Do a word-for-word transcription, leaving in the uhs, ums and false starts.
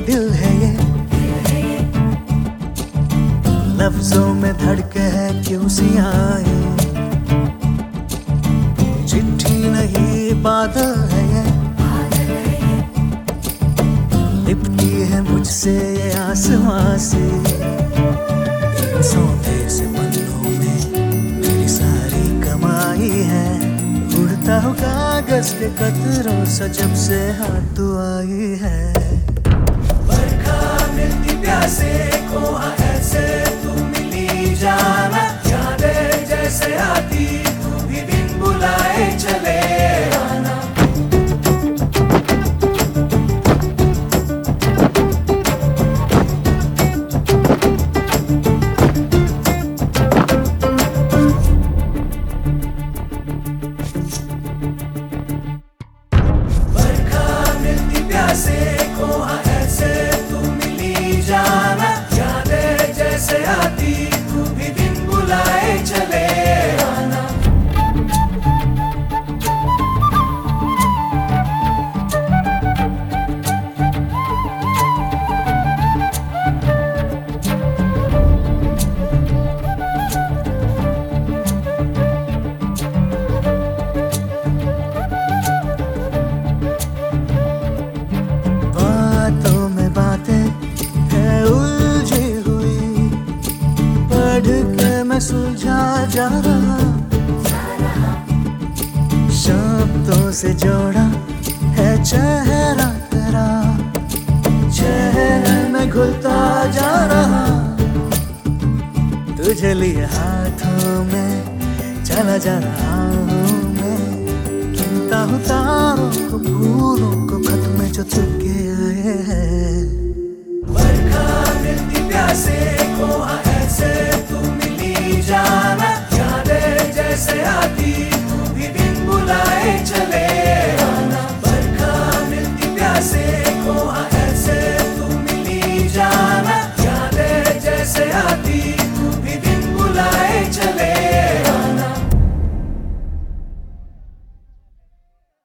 दिल है ये, लफ्जों में धड़के है क्यों सी आए, चिट्ठी नहीं बादल है ये, लिपटी है मुझसे ये आसमां से, सौदे से पन्नों में मेरी सारी कमाई है, उड़ता हो कागज के कतरों से जब से हाथ तू आई है। बरखा मिलती प्यासे को ऐसे तू मिली जाना, यादें जैसे आती तू भी बिन बुलाए चले आना। बरखा मिलती प्यासे को ऐसे तू मिली जाना, यादें जैसे आती तू भी बिन बुलाए चले आना। बातों में बातें है उलझी हुई, पढ़ के मैं सुलझा जा रहा, शब्दों से जोड़ा है चेहरा तेरा, चेहरे में घुलता जा रहा, तुझे लिए हाथों में चला जा रहा हूँ मैं, गिनता हूँ तारों को फूलों को खत में जो तुझके आए हैं। बरखा मिलती प्यासे को ऐसे तू मिली जाना, यादें जैसे आती तू भी बिन बुलाए चले आना। बरखा मिलती प्यासे